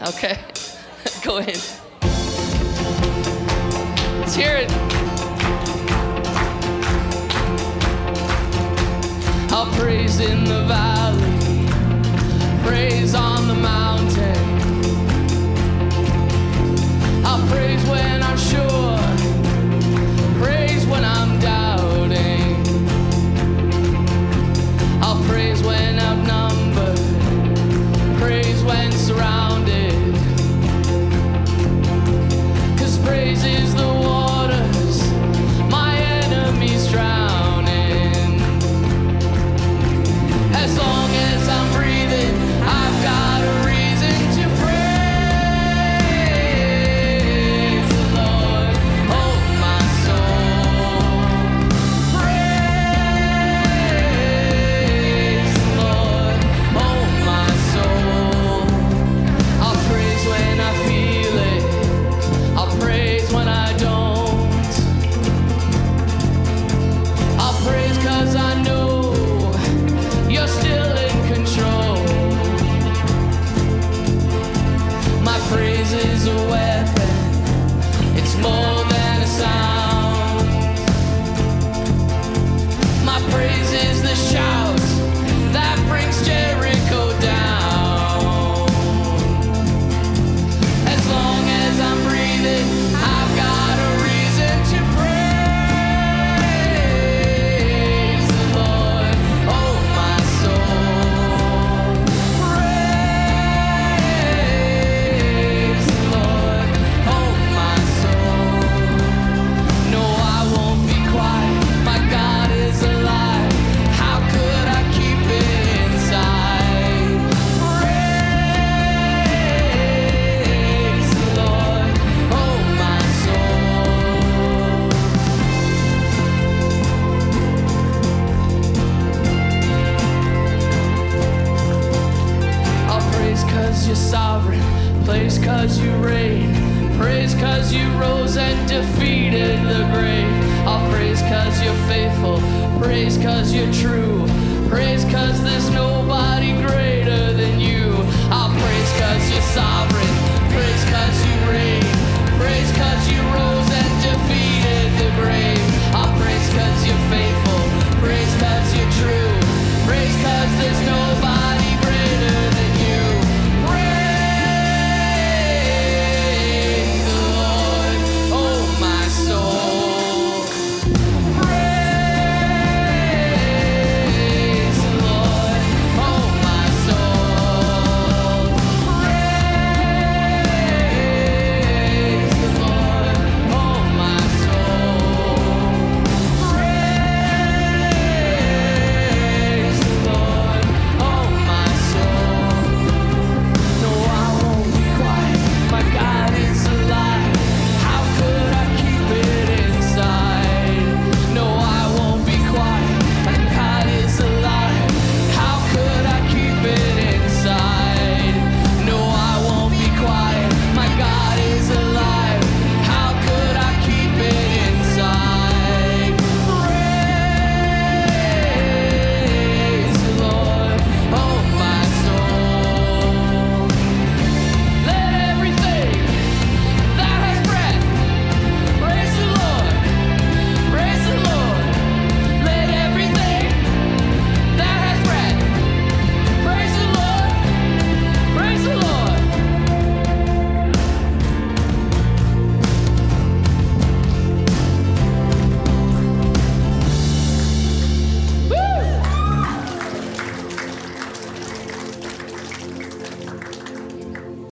Okay, go ahead. Let's hear it. I'll praise in the valley, praise on the mountain. I'll praise when I'm sure, praise when I'm doubting. I'll praise when outnumbered, praise when surrounded. 'Cause praise is the waters my enemies drowning. As long as I'm breathing, I've got a reason to praise the Lord. Oh, my soul, praise the Lord. Oh, my soul, I'll praise when I feel it. I'll praise when I don't. I'll praise 'cause I know you're still in control. My praise is a weapon, it's more than a sound. My praise is the shout that brings Jericho down. As long as I'm breathing, I've got a reason to praise the Lord. Oh, my soul, praise the Lord. Oh, my soul. No, I won't be quiet. My God is alive. How could I keep it inside? Praise the Lord. Oh, my soul. I'll praise 'cause you're sovereign, praise 'cause you reign, praise 'cause you rose and defeated the grave. I'll praise 'cause you're faithful, praise 'cause you're true, praise 'cause there's nobody greater than you. I'll praise 'cause you're sovereign, praise 'cause you reign, praise 'cause you rose